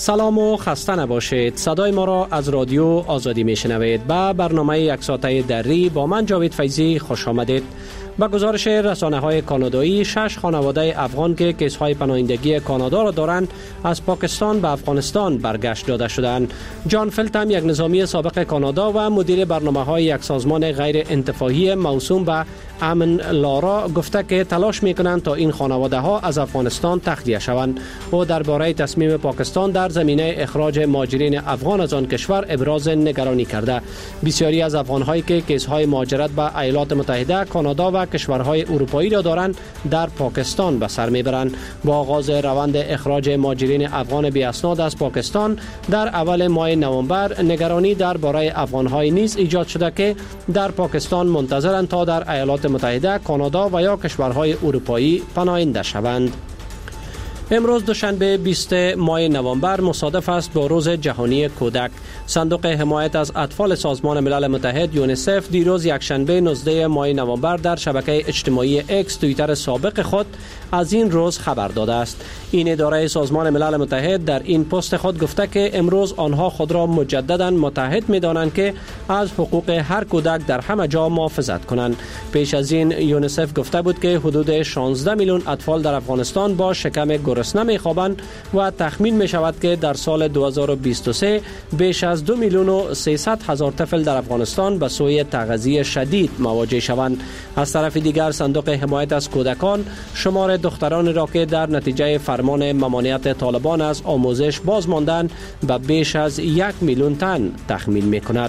سلام و خسته نباشید. صدای ما را از رادیو آزادی میشنوید. به برنامه یک ساعته دری با من جاوید فیضی خوش آمدید. با گزارش رسانه‌های کانادایی 6 خانواده افغان که کیس‌های پناهندگی کانادا را دارند از پاکستان به افغانستان برگشت داده شدند. جان فلتم، یک نظامی سابق کانادا و مدیر برنامه‌های یک سازمان غیر انتفاعی موسوم به امن لارا گفته که تلاش می‌کنند تا این خانواده‌ها از افغانستان تخلیه شوند. او درباره تصمیم پاکستان در زمینه اخراج مهاجرین افغان از آن کشور ابراز نگرانی کرده. بسیاری از افغان‌هایی که کیس‌های مهاجرت به ایالات متحده، کانادا و کشورهای اروپایی را دارند در پاکستان به سر میبرند. با آغاز روند اخراج مهاجرین افغان بی اسناد از پاکستان در اول ماه نوامبر، نگرانی درباره افغان‌های نیز ایجاد شده که در پاکستان منتظرند تا در ایالات متحده، کانادا و یا کشورهای اروپایی پناهنده شوند. امروز دوشنبه 20 ماه نوامبر مصادف است با روز جهانی کودک. صندوق حمایت از اطفال سازمان ملل متحد یونیسف دیروز یکشنبه 19 ماه نوامبر در شبکه اجتماعی اکس توییتر سابق خود از این روز خبر داده است. این اداره سازمان ملل متحد در این پست خود گفته که امروز آنها خود را مجددا متحد می‌دانند که از حقوق هر کودک در همه جا محافظت کنند. پیش از این یونیسف گفته بود که حدود 16 میلیون اطفال در افغانستان با شکم گرسنه می‌خوابند و تخمین می‌شود که در سال 2023 بیش از 2 میلیون و 300 هزار طفل در افغانستان به سوی تغذیه شدید مواجه شوند. از طرف دیگر صندوق حمایت از کودکان شمار دختران را که در نتیجه فرمان ممانعت طالبان از آموزش باز ماندند به بیش از 1 میلیون تن تخمین می‌کند.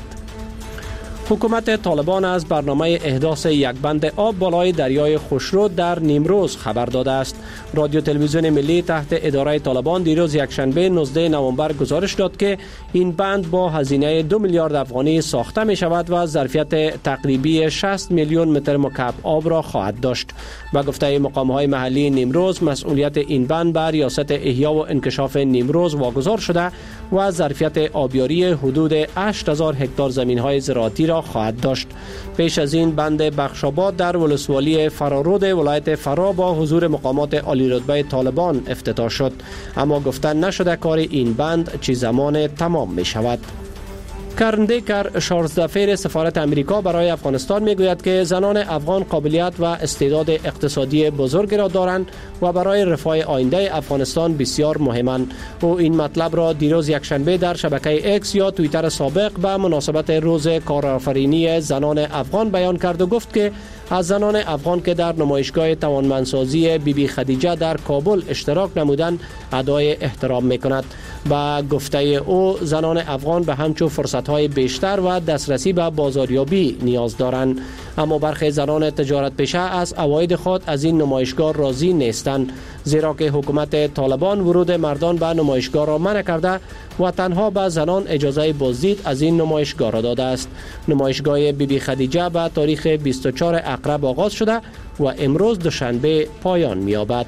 حکومت طالبان از برنامه احداث یک بند آب بالای دریای خوشرو در نیمروز خبر داده است. رادیو تلویزیون ملی تحت اداره طالبان دیروز یکشنبه 19 نوامبر گزارش داد که این بند با هزینه 2 میلیارد افغانی ساخته می شود و ظرفیت تقریبی 60 میلیون متر مکعب آب را خواهد داشت. با گفته مقام‌های محلی نیمروز، مسئولیت این بند بر ریاست احیا و انکشاف نیمروز واگذار شده و ظرفیت آبیاری حدود 8000 هکتار زمین‌های زراعتی را خواهد داشت. پیش از این بند بخشاباد در ولسوالی فرارود ولایت فرا با حضور مقامات عالی رتبه طالبان افتتاح شد، اما گفته نشده کار این بند چه زمان تمام می شود. کرن دیکر، 16 دفعه سفارت امریکا برای افغانستان میگوید که زنان افغان قابلیت و استعداد اقتصادی بزرگی را دارند و برای رفاه آینده افغانستان بسیار مهمند. او این مطلب را دیروز یکشنبه در شبکه اکس یا توییتر سابق به مناسبت روز کارآفرینی زنان افغان بیان کرد و گفت که از زنان افغان که در نمایشگاه توانمندسازی بی خدیجه در کابل اشتراک نمودند ادای احترام میکند. با گفته او، زنان افغان به همچون فرصت‌های بیشتر و دسترسی به بازاریابی نیاز دارند، اما برخی زنان تجارت پیشه از عواید خود از این نمایشگاه راضی نیستند، زیرا که حکومت طالبان ورود مردان به نمایشگاه را منع کرده و تنها به زنان اجازه بازدید از این نمایشگاه را داده است. نمایشگاه بی خدیجه به تاریخ 24 اقرب آغاز شده و امروز دوشنبه پایان می‌یابد.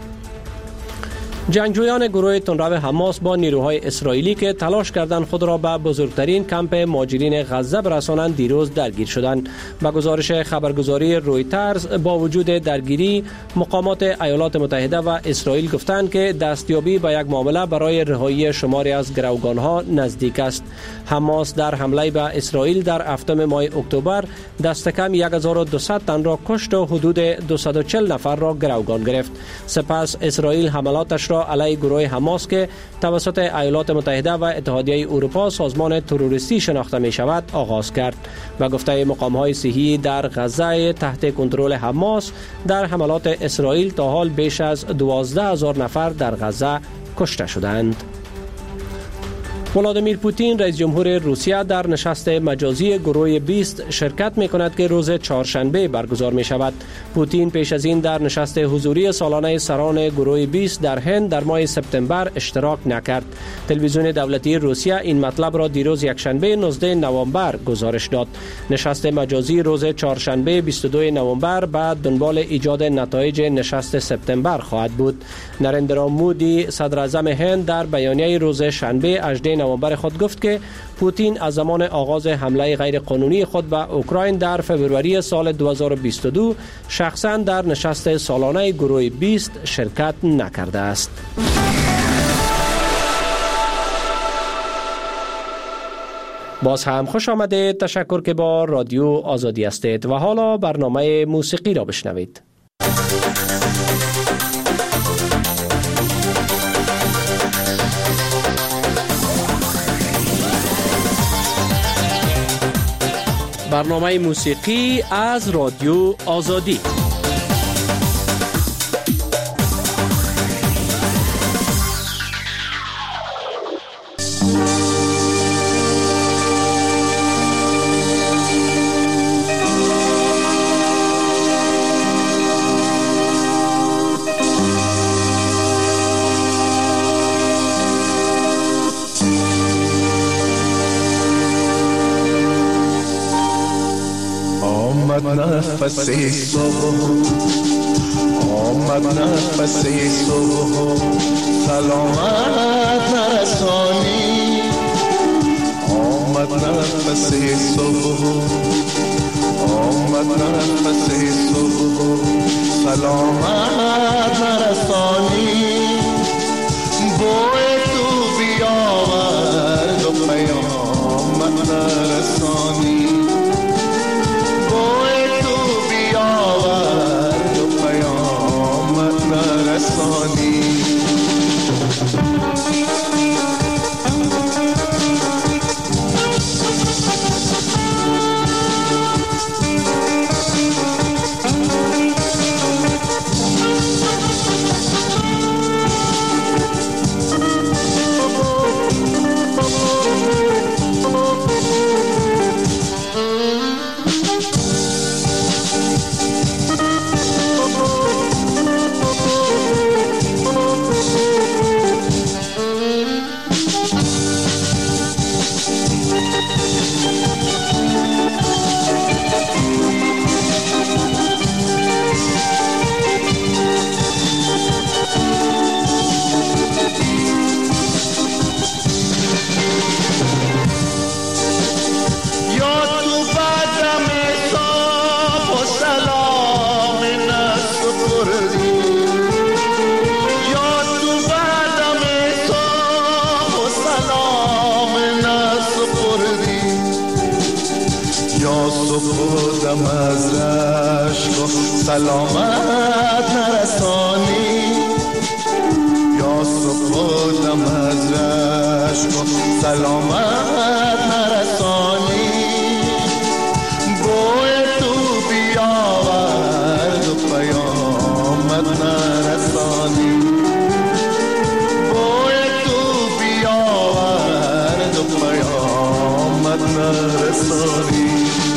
جنگجویان گروه تندرو حماس با نیروهای اسرائیلی که تلاش کردند خود را به بزرگترین کمپ مهاجرین غزه برسانند دیروز درگیر شدند. با گزارش خبرگزاری رویترز، با وجود درگیری، مقامات ایالات متحده و اسرائیل گفتند که دستیابی به یک معامله برای رهایی شماری از گروگانها نزدیک است. حماس در حمله به اسرائیل در هفتم ماه اکتبر دست کم 1200 تن را کشت و حدود 240 نفر را گروگان گرفت. سپس اسرائیل حملاتش را علیه گروه حماس که توسط ایالات متحده و اتحادیه اروپا سازمان تروریستی شناخته می شود آغاز کرد. و گفته مقام‌های صحی در غزه تحت کنترل حماس، در حملات اسرائیل تا حال بیش از 12000 نفر در غزه کشته شدند. ولادیمیر پوتین رئیس جمهور روسیه در نشست مجازی گروه 20 شرکت می کند که روز چهارشنبه برگزار می شود. پوتین پیش از این در نشست حضوری سالانه سران گروه 20 در هند در ماه سپتامبر اشتراک نکرد. تلویزیون دولتی روسیه این مطلب را دیروز یکشنبه 19 نوامبر گزارش داد. نشست مجازی روز چهارشنبه 22 نوامبر بعد دنبال ایجاد نتایج نشست سپتامبر خواهد بود. نریندرا مودی صدر اعظم هند در بیانیه روز شنبه 18 نوامبر خود گفت که پوتین از زمان آغاز حمله غیرقانونی خود به اوکراین در فوریه سال 2022 شخصا در نشست سالانه گروه 20 شرکت نکرده است. باز هم خوش آمدید. تشکر که با رادیو آزادی هستید و حالا برنامه موسیقی را بشنوید. برنامه موسیقی از رادیو آزادی. نفس صبح آمد، نفس صبح سلامت نرسانی. آمد نفس صبح آمد، نفس صبح سلامت نرسانی. بوی تو بیاورد و پیامت نرسانی. خودم از رشک و سلامت نرسانی. یا خودم از رشک و سلامت نرسانی. بوی تو بیاورد و پیامت نرسانی. بوی تو بیاورد و پیامت نرسانی.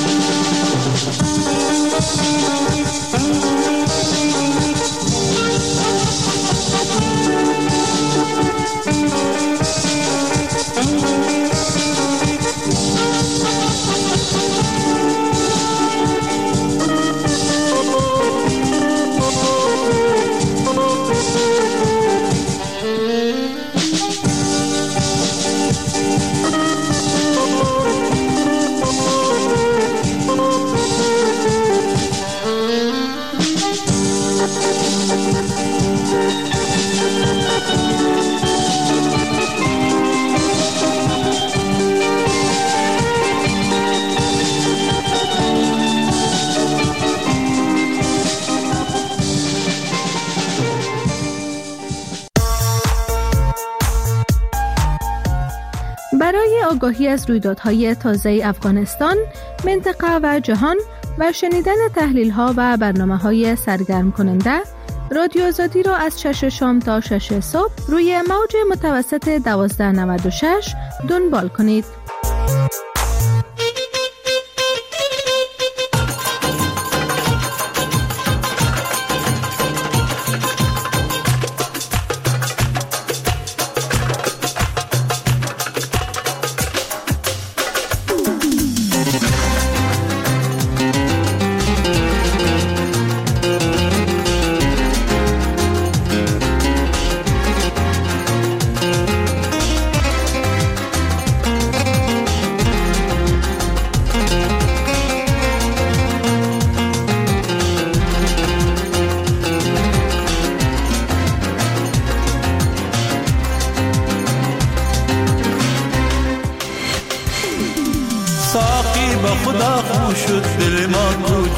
برای آگاهی از رویدادهای تازه افغانستان، منطقه و جهان و شنیدن تحلیل‌ها و برنامه‌های سرگرم کننده، رادیو آزادی را از 6 شام تا 6 صبح روی موج متوسط 1296 دنبال کنید.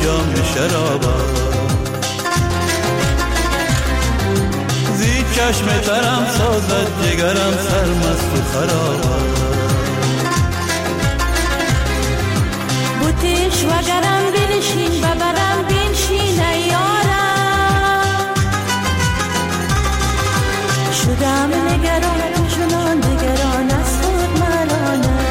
جام شرابم زی چشم ترم سازد جگرم سرمست و خرابم بوتیش وگرم بنشین ببرم بنشین ایارم شدم نگران چنان نگران از خود مرانم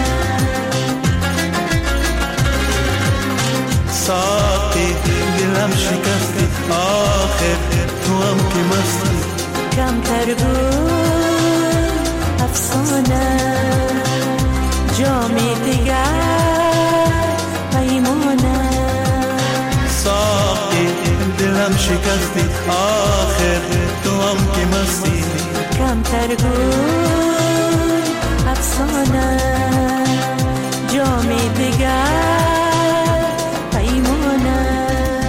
ساقی دلم شکستی آخر تو هم که مستی کمتر بود افسانه جامی دیگر پیمانه ساقی دلم شکستی آخر تو هم که مستی کمتر بود افسانه جامی دیگر پیمانه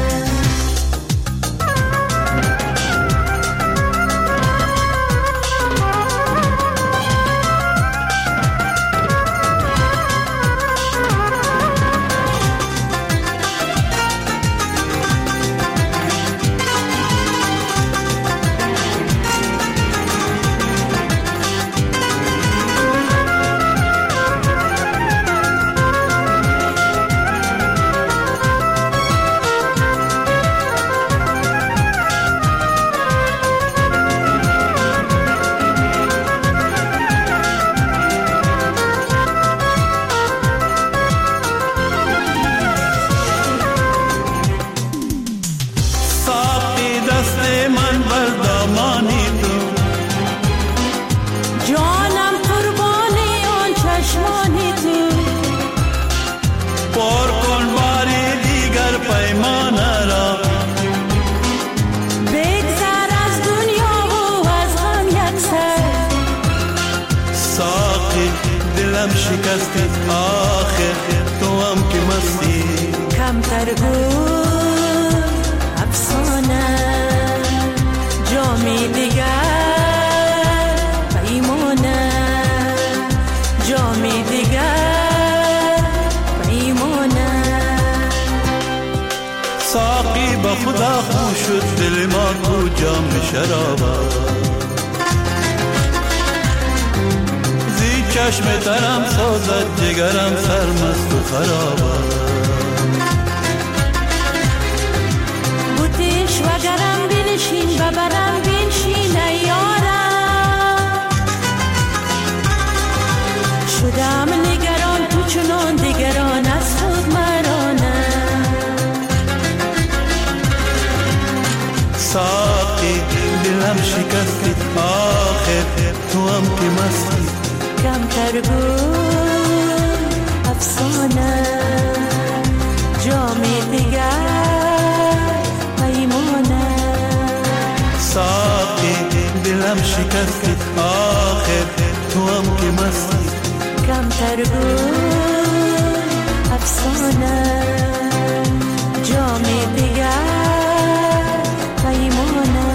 شکستی آخر تو هم که مستی کمتر بود افسانه جامی دیگر پیمانه جامی دیگر پیمانه ساقی با خدا خو شد دل ما تو جام شرابم چشم ترم سازد جگرم سرمست و خرابم بوتیش وگرم بنشین ببرم بنشین ایارم شدم نگران تو چنان دیگران از خود مرانم ساقی دلم شکستی آخر تو هم که مستی کمتر بود افسانه جامی دیگر پیمانه ساقی دلم شکستی آخر تو هم که مستی کمتر بود افسانه جامی دیگر پیمانه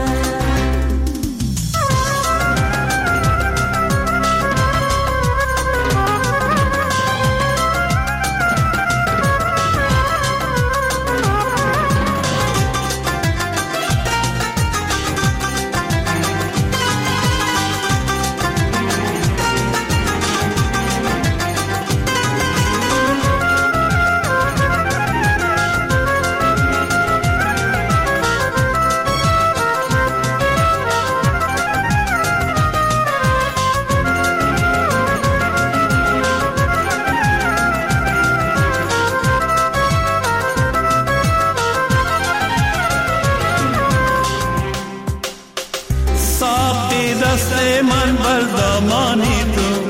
من بر دامانی تو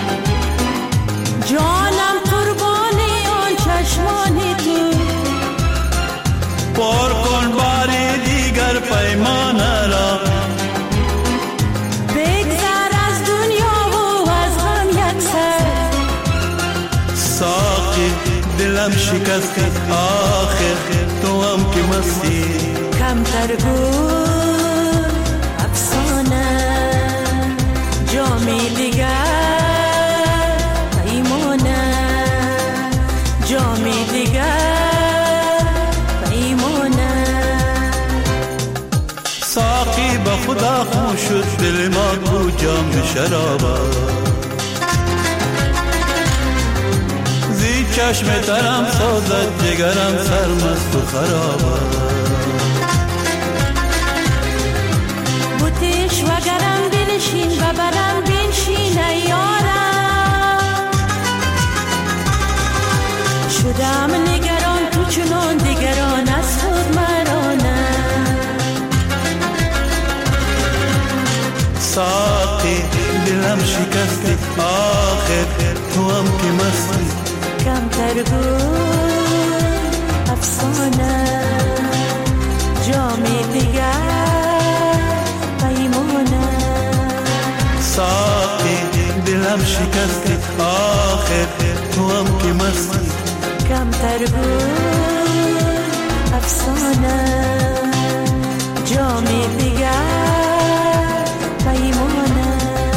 جانم قربانی آن چشمانی تو پر کن باری دیگر پیمانه را بگذر از دنیا و از غم یک سر ساقی دلم شکستی آخر تو هم که مستی کمتر بود افسانه جامی دیگر پیمانه جامی دیگر شد دل ما کو جام شرابت زی چشم ترم سازد جگرم سرمست و خرابت بوتش وگرم بنشین و برم بنشین یارم شدم نگران تو چنان دیگران از خود مرانم ساقی دلم شکستی آخر تو هم که مستی کمتر بود افسانه جام دیگر پیمانه ساقی دلم شکستی آخر تو هم که مستی کمتر بود افسانه جام دیگر پیمانه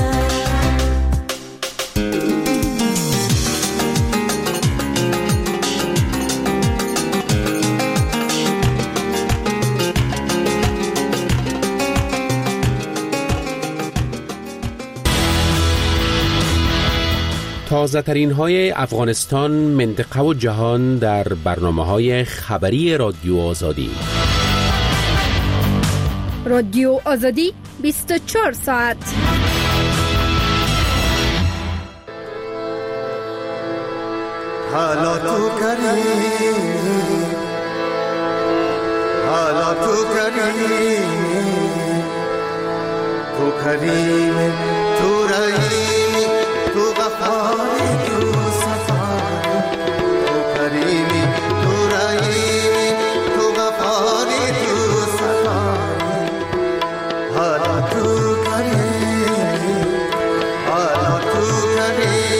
تازه ترین های افغانستان، منطقه و جهان در برنامه های خبری رادیو آزادی. رادیو آزادی 24 ساعت. حالا تو کریم حالا تو کریم تو کریم تو رحیمی تو غفاری تو صفاری تو کریمی تو رحیمی تو غفاری تو صفاری حالا تو کریم حالا تو کریم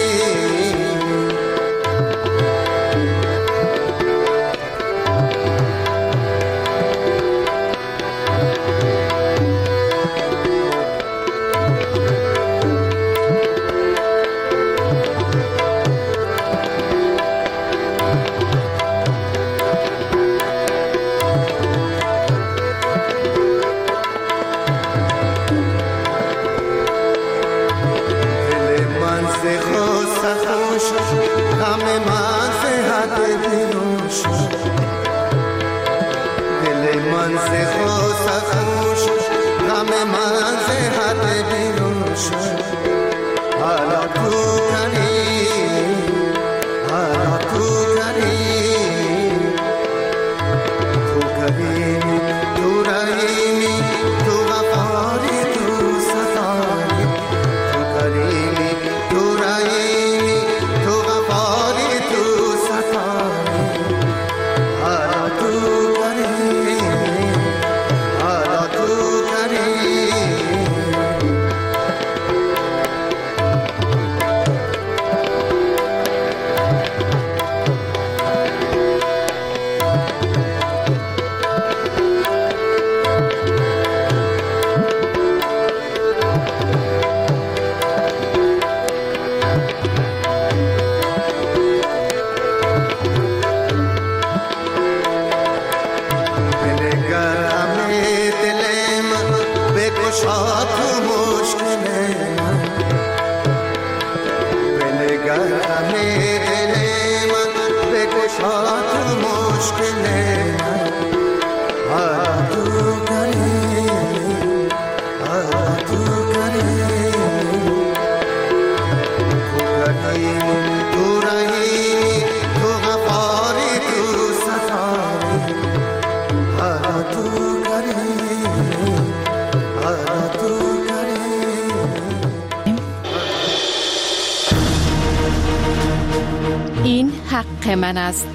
این حق من است.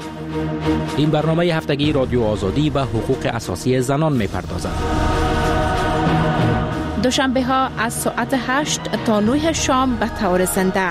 این برنامه هفتگی رادیو آزادی به حقوق اساسی زنان می‌پردازد. دوشنبه ها از ساعت 8 تا 9 شام به طور زنده.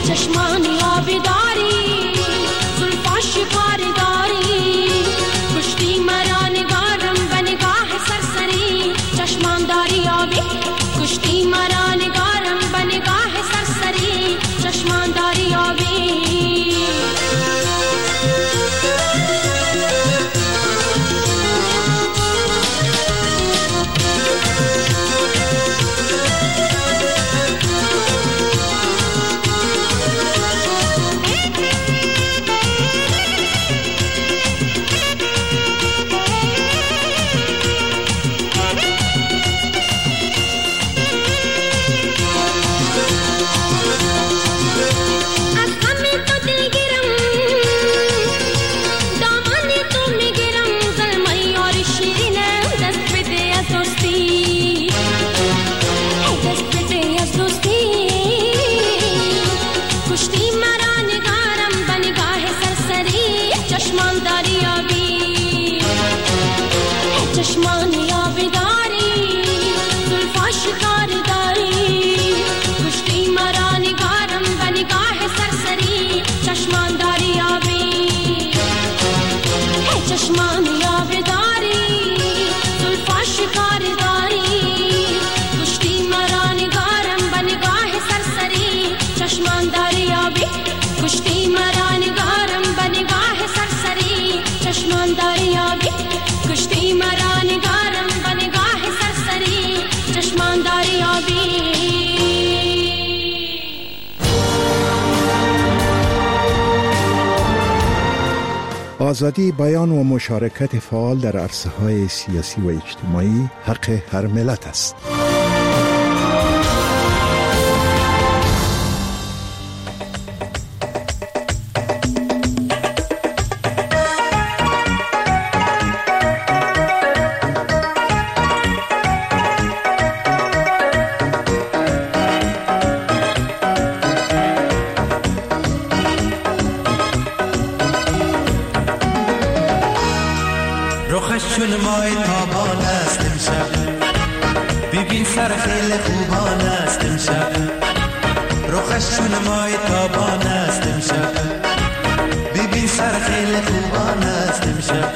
چشمان آبداری زلفاش پارداری کشتی مرا نگارم به نگاه سرسری چشمان داری آبی کشتی مرا نگارم به نگاه سرسری چشمان داری آبی آزادی بیان و مشارکت فعال در عرصه‌های سیاسی و اجتماعی حق هر ملت است. چون مای تابان است امشب ببین سر خیلی خوبان است امشب رخش چون مای تابان است امشب ببین سر خیلی خوبان است امشب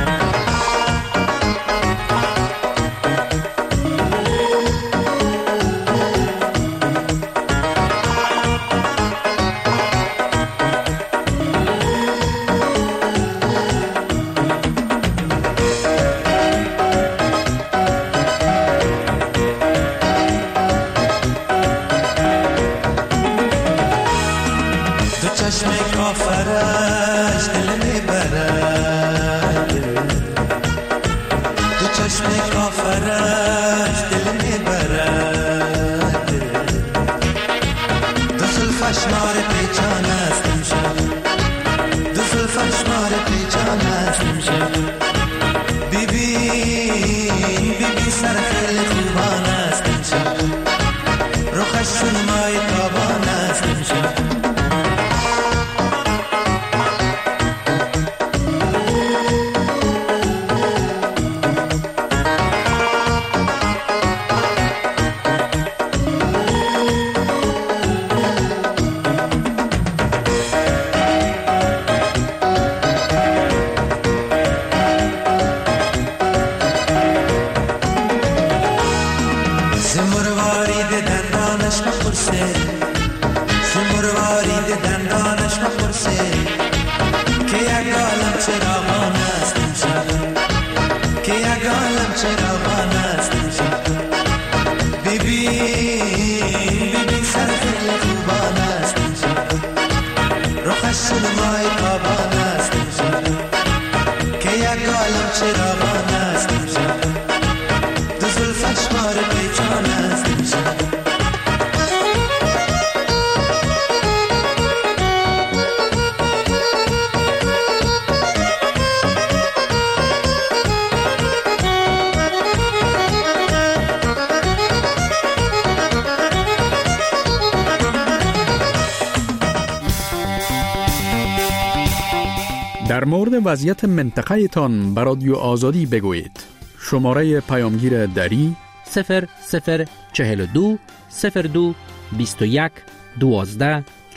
در مورد وضعیت منطقه تان به رادیو آزادی بگویید. شماره پیامگیر دری 0042 02 21 12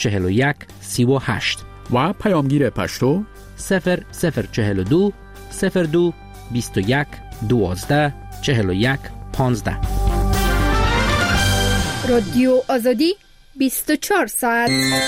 41 38 و پیامگیر پشتو 0042 02 21 12 41 15. رادیو آزادی 24 ساعت.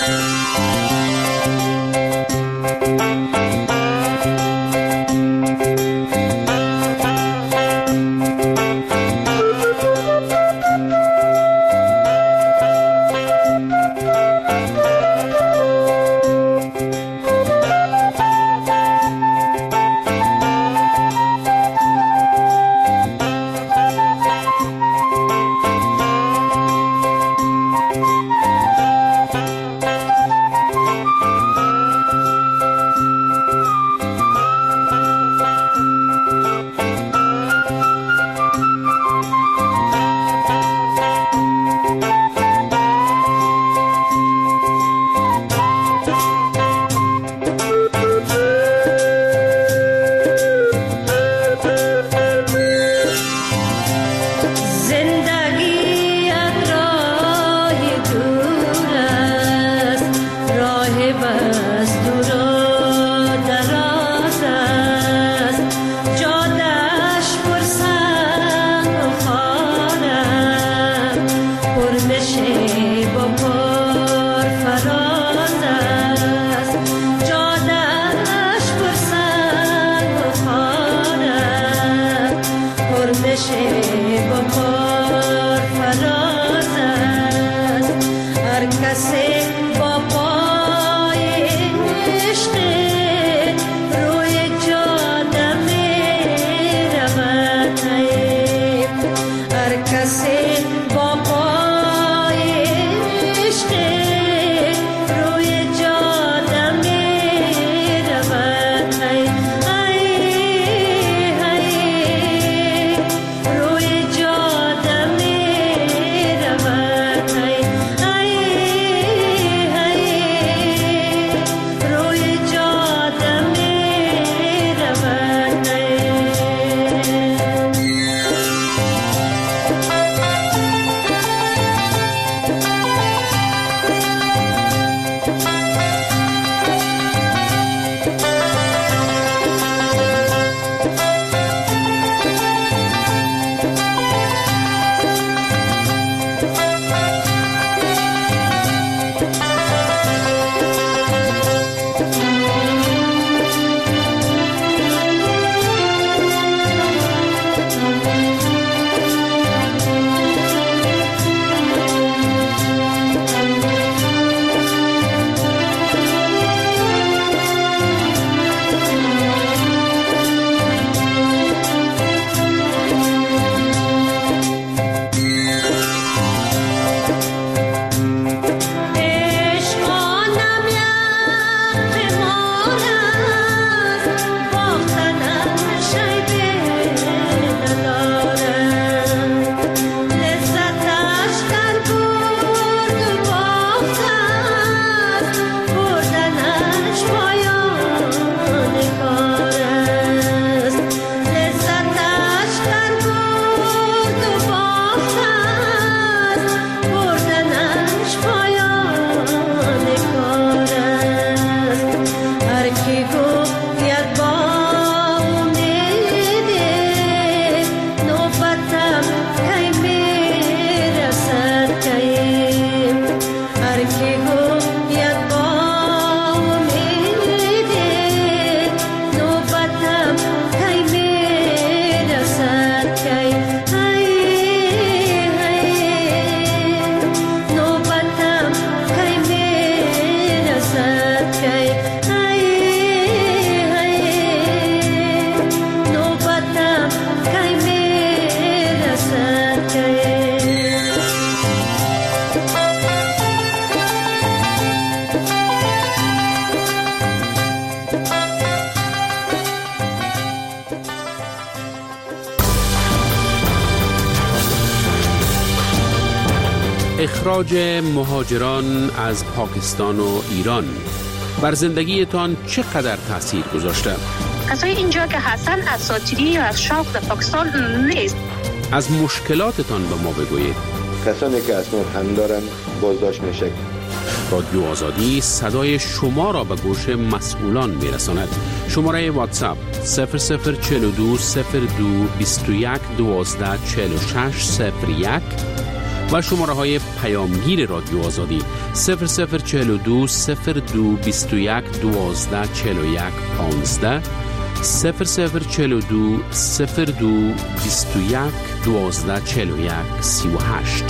اخراج مهاجران از پاکستان و ایران بر زندگیتان چقدر تاثیر گذاشته؟ کسای اینجا که هستن اساطیری یا از شوق در پاکستان نیست. از مشکلاتتان به ما بگویید. کسانی که اسناد هم دارن بازداشت میشه. رادیو آزادی صدای شما را به گوش مسئولان میرساند. شماره واتساپ 0042 02 21 12 46 01 و شماره های پیامگیر رادیو آزادی 0042 02 21 12 41 15 0042 02 21 12 41 38.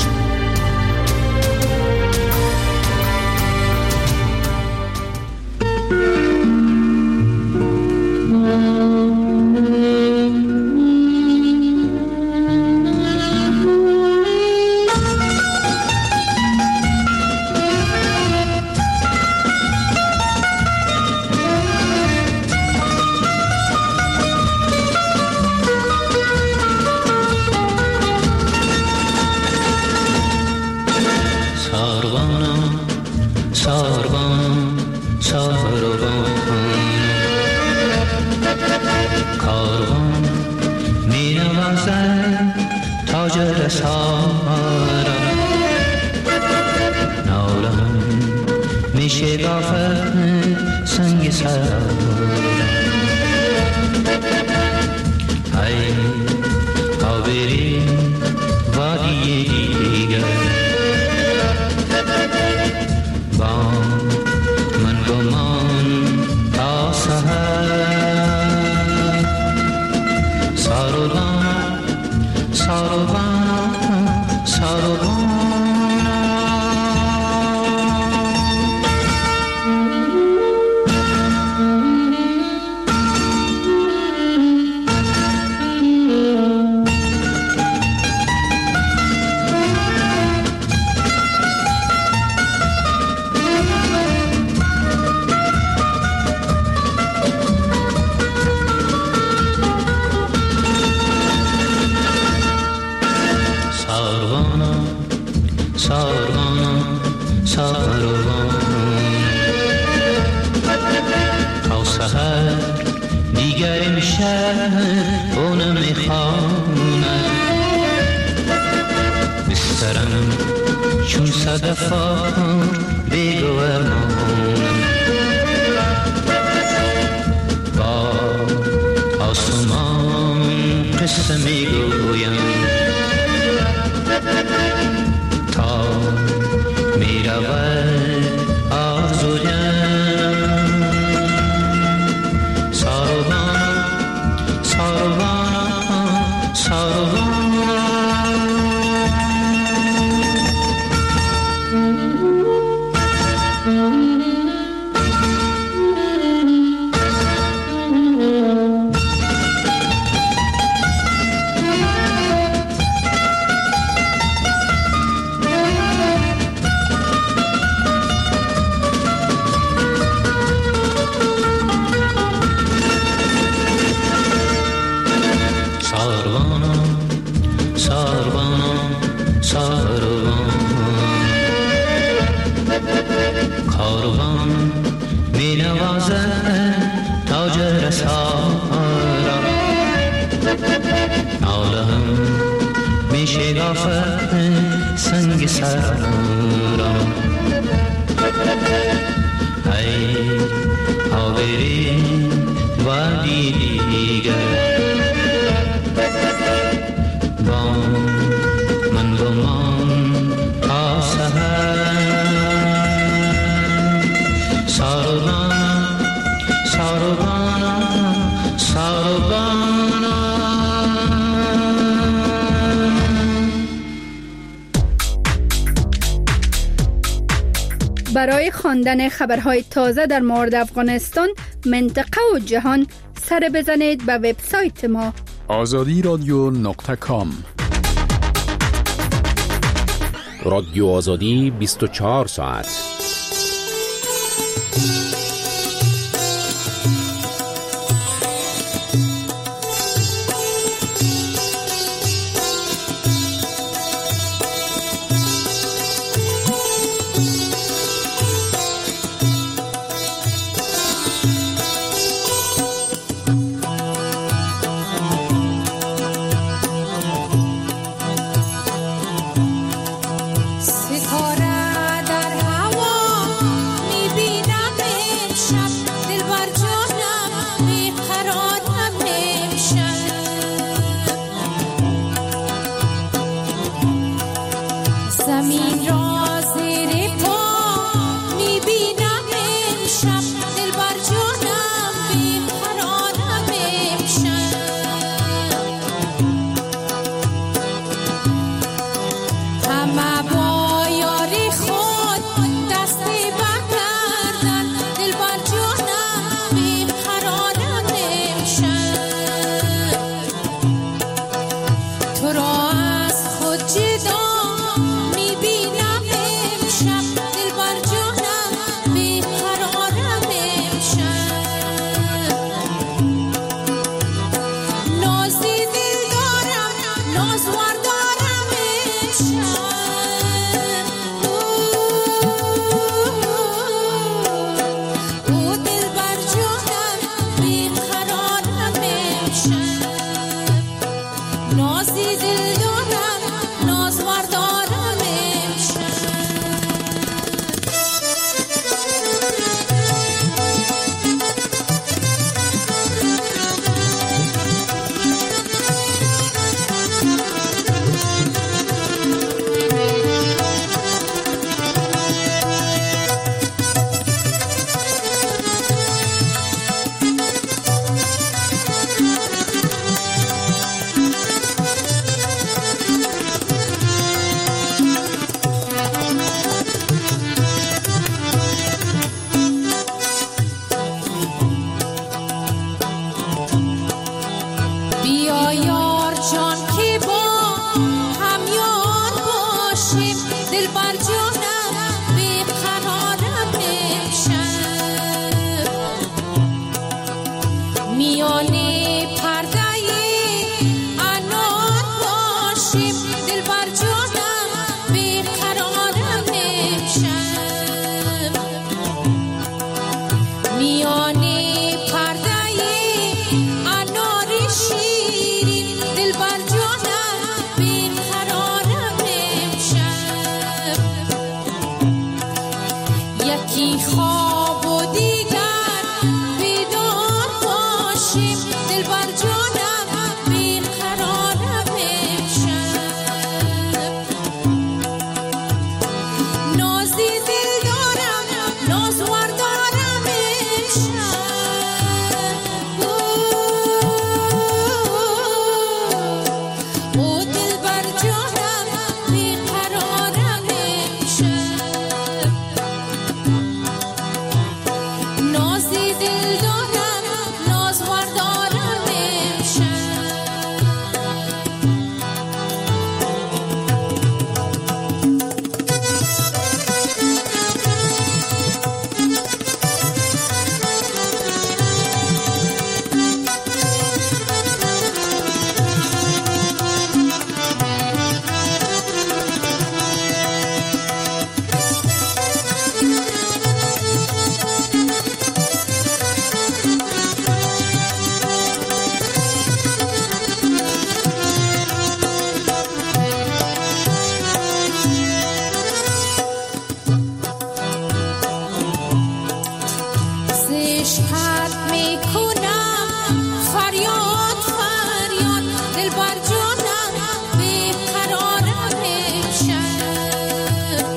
برای خواندن خبرهای تازه در مورد افغانستان، منطقه و جهان سر بزنید به وبسایت ما azadi.com. رادیو آزادی 24 ساعت. ستاره در هوا امشب دلبر جانم بیقرارم امشب همه با یاری خود دستی بکردن دلبر جانم بیقرارم امشب تو را از خود جدا میبینم امشب دلبر جانم بیقرارم امشب نازی دل دارم نازور دارم امشب او دلبر جانم بیقرارم امشب نازی دل دارم نازور دارم امشب بیا یار جان که با هم یار باشیم دلبر جانم بیقرارم امشب میان پرده انار باشیم دلبر جانم بیقرارم امشب میان پرده انار شیرین دلبر جانم بیقرارم امشب یکی خواب و دیگر بیدار باشیم دلبر جانم بیقرارم امشب نازی دل دارم نازور دارم امشب او دلبر جانم بیقرارم امشب نازی دل دارم نازور دارم امشب عشقت میکنم فریاد فریاد دلبر جانم بیقرارم امشب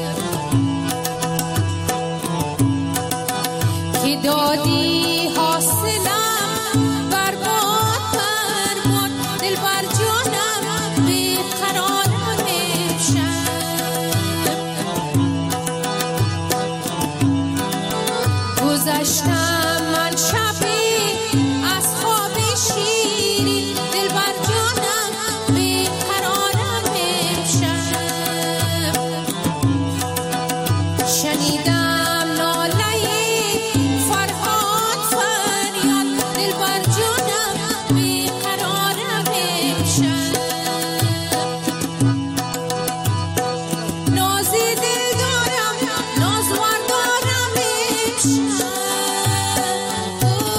که دادی حاصلم برباد برباد دلبر جانم بیقرارم امشب گذشتم من شبی از خواب شیرین دلبر جانم بیقرارم امشب شنیدم ناله فرهاد فریاد دلبر جانم بیقرارم امشب نازی دل دارم نازور دارم امشب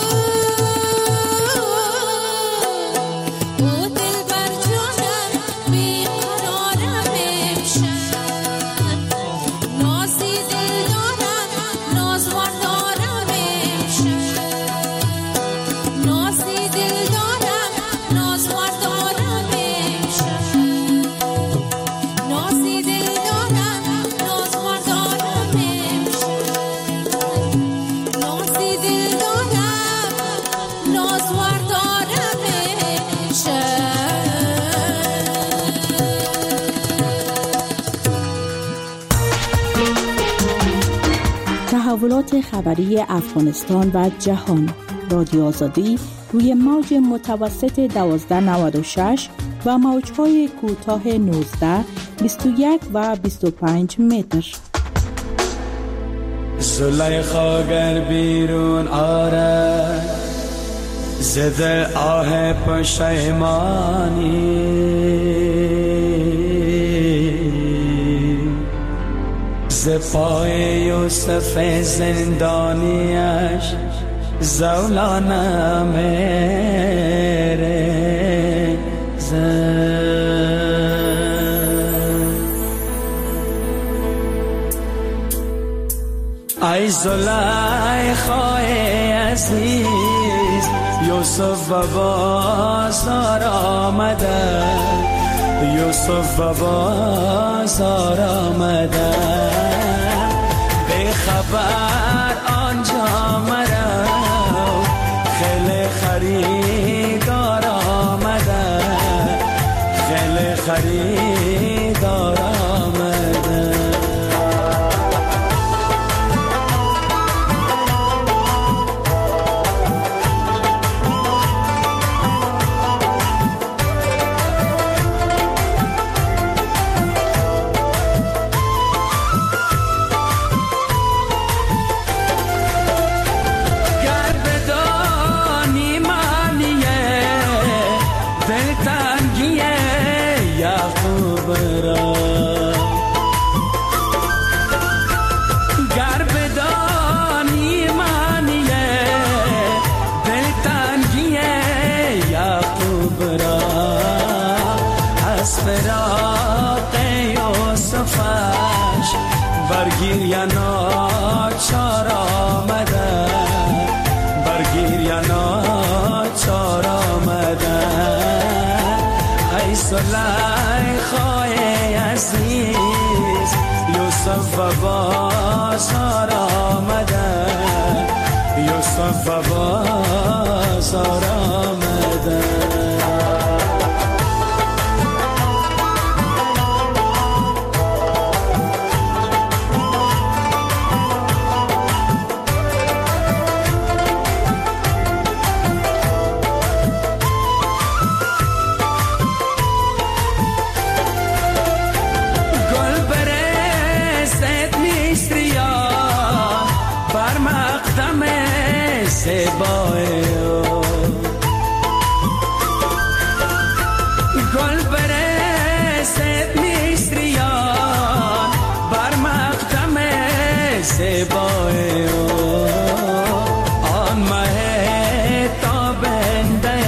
تحولات خبری افغانستان و جهان. رادیو آزادی روی موج متوسط 1296 و موج‌های کوتاه 19، 21 و 25 متر. زلیخا گر بیرون آرد زده آه پشیمانی، ز پای یوسف زندانیش زولانه میره ای زلیخای عزیز، یوسف و بازار آمده، یوسف و بازار آمده، به خبر آنجا مرا خیلی خریدار آمده، خیلی خریدار آمده. برگیر یا ناچار آمده، برگیر یا ناچار آمده، ای زلیخای عزیز، یوسف و بازار آمده، یوسف و بازار آمده. گل برسد میستریان بر مقدم زیبای او، آن مه تابنده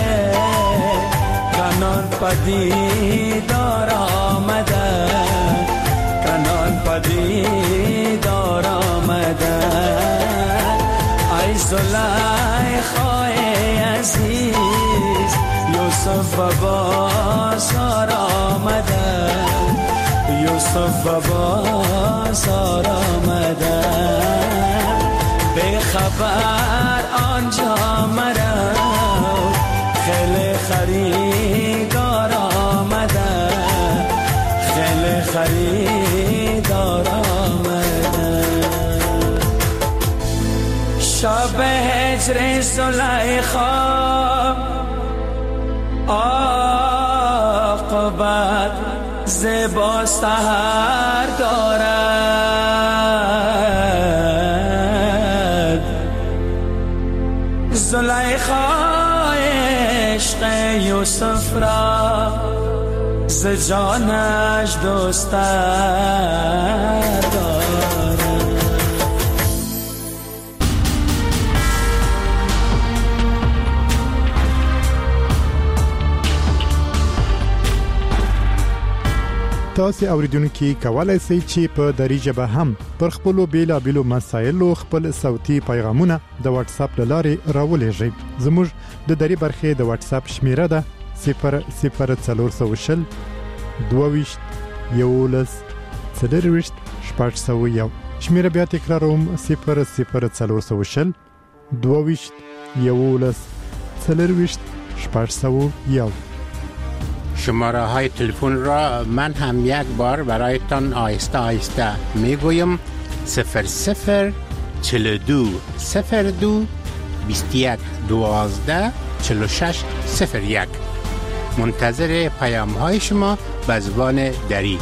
کنان پدیدار آمده، کنان پدیدار آمده، ای زلیخای عزیز، یوسف و بازار آمده، یوسف و بازار آمده، به خبر آنجا مرا خیلی خریدار آمده، خیلی خریدار آمده. شب هجر زلیخا عاقبت زیبا سحر دارد، زلیخای عشق یوسف را ز جانش دوستر دارد. تاسو اوریدونکو کولای شئ چې په دری ژبه هم پر خپل بیلابیلو مسایلو خپل صوتي پیغامونه د واتس اپ لارې راولېږئ. زموږ د دری برخې د واتس اپ شمیره ده 00420 22 11 40 801. شمیره بیا تکراروم 00420 22 11 40 801. شماره های تلفن را من هم یک بار برایتان آهسته آهسته میگویم 00 42 02 21 12 46 01. منتظر پیام های شما به زبان دری.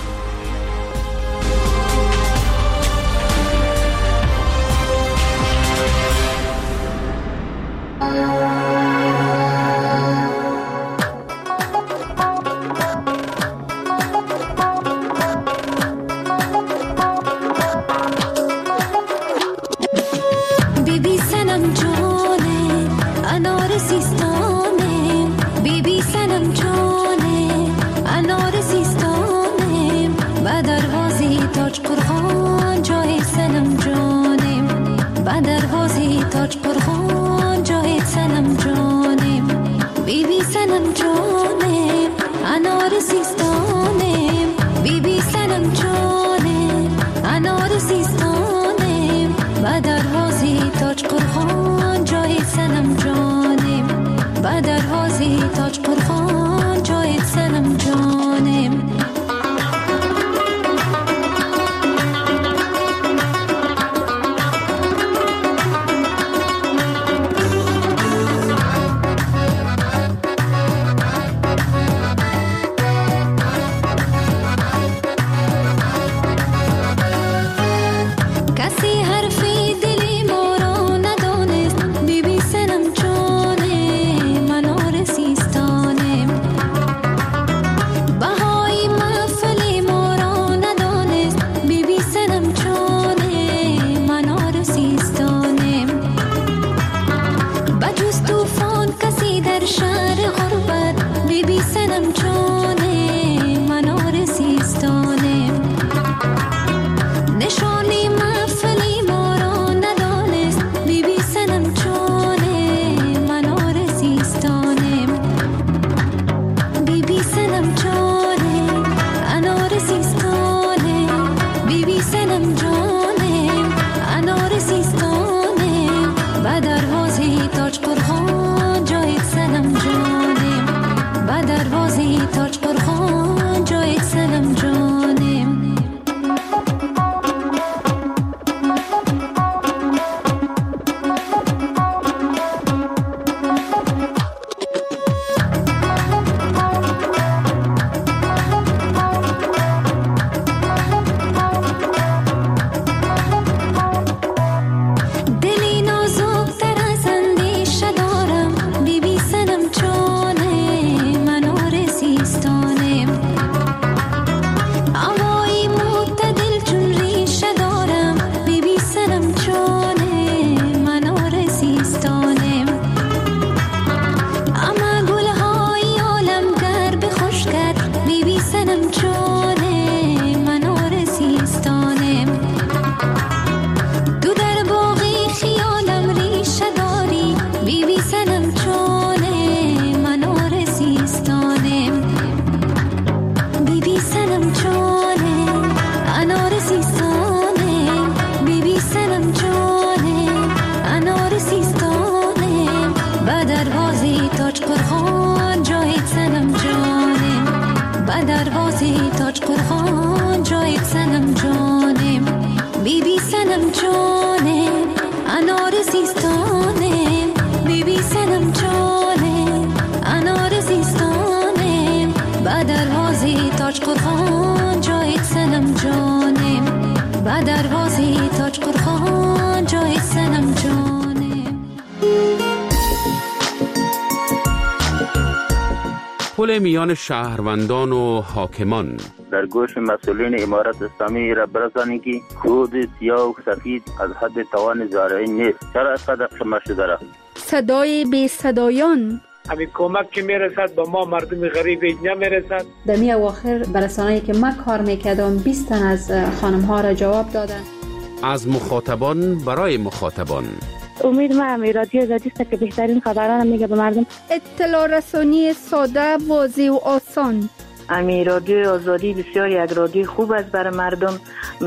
پل میان شهروندان و حاکمان. در گوش مسئولین امارت اسلامی را برسانید که خود سیاه و سفید از حد توان زارعی نیست. چرا اینقدر شما شده را؟ صدای بی صدایان. همین کمک که میرسد به ما مردم غریب نمیرسد. در می اواخر برسانه‌ای که من کار میکردم 20 تن از خانم ها را جواب دادن. از مخاطبان برای مخاطبان. امید من رادیو آزادی است که بهترین خبران میگه به مردم. اطلاع رسانی ساده، واضح و آسان. امی رادیو آزادی بسیار یک رادیو خوب است برای مردم،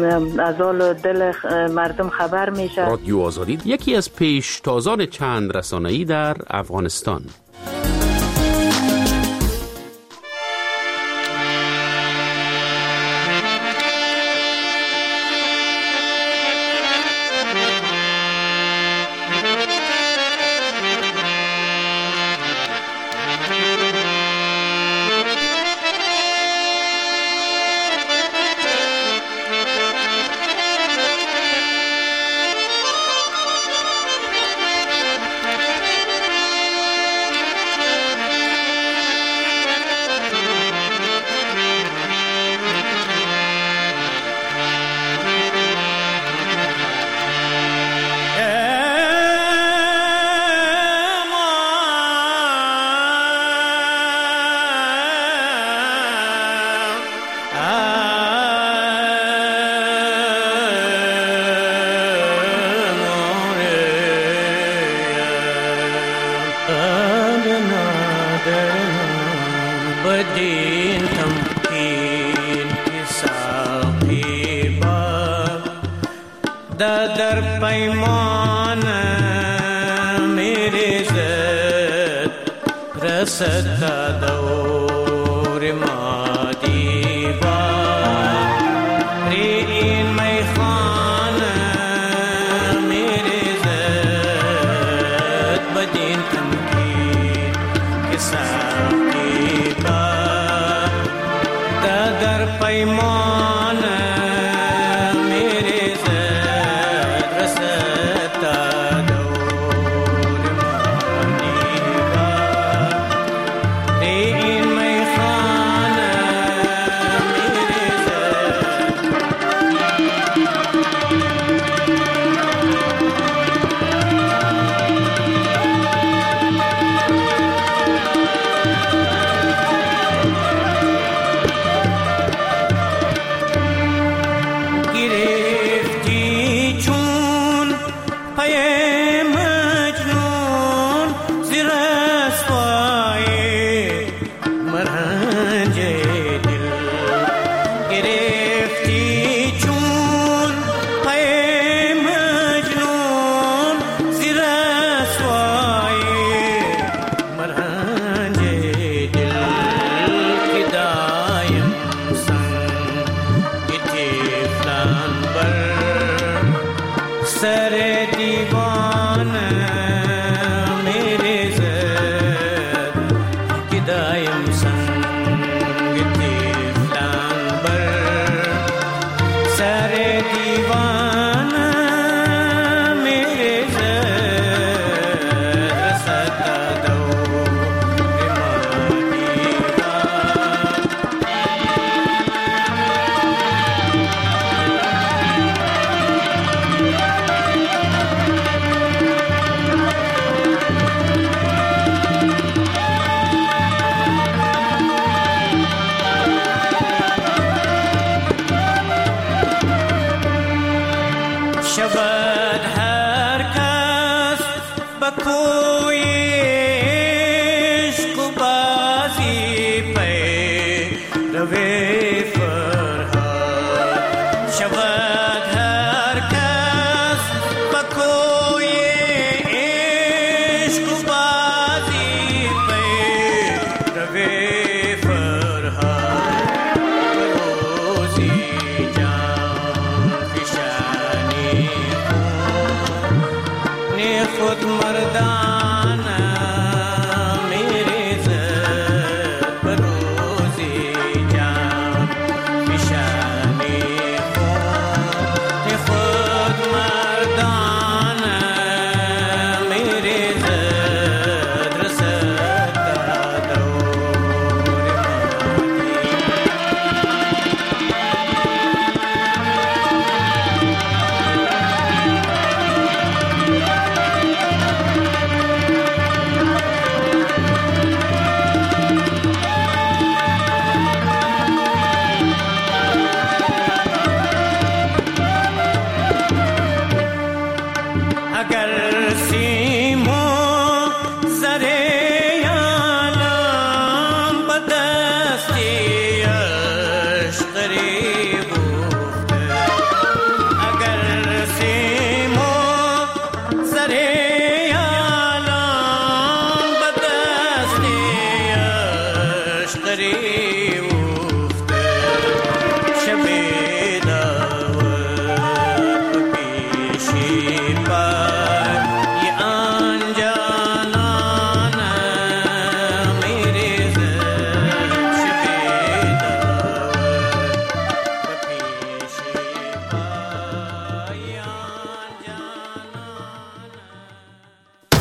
از حال دل مردم خبر میشه. رادیو آزادی یکی از پیشتازان چند رسانه‌ای در افغانستان. بدین تمکین ساقی با در پیمان میری زد رسد دور مادی با این میخان میری زد بدین تمکین ساقی با در پیمان میری زد رسد دور مادی با این میخان میری گرفتی چون پای مجنون زیر رسوای مرنج دل گرفتی چون پای مجنون زیر رسوای مرنج دل که دایم संग طفلان بر سر دیوان میری زد که دایم संग طفلان بر سر دیوان میری زد رسد دور مادی با شود هر کس با کوی عشق و بازی پی روی فرهاد شود هر کس با کوی عشق و بازی پی روی فرهاد روزی جان فشانی خود مردان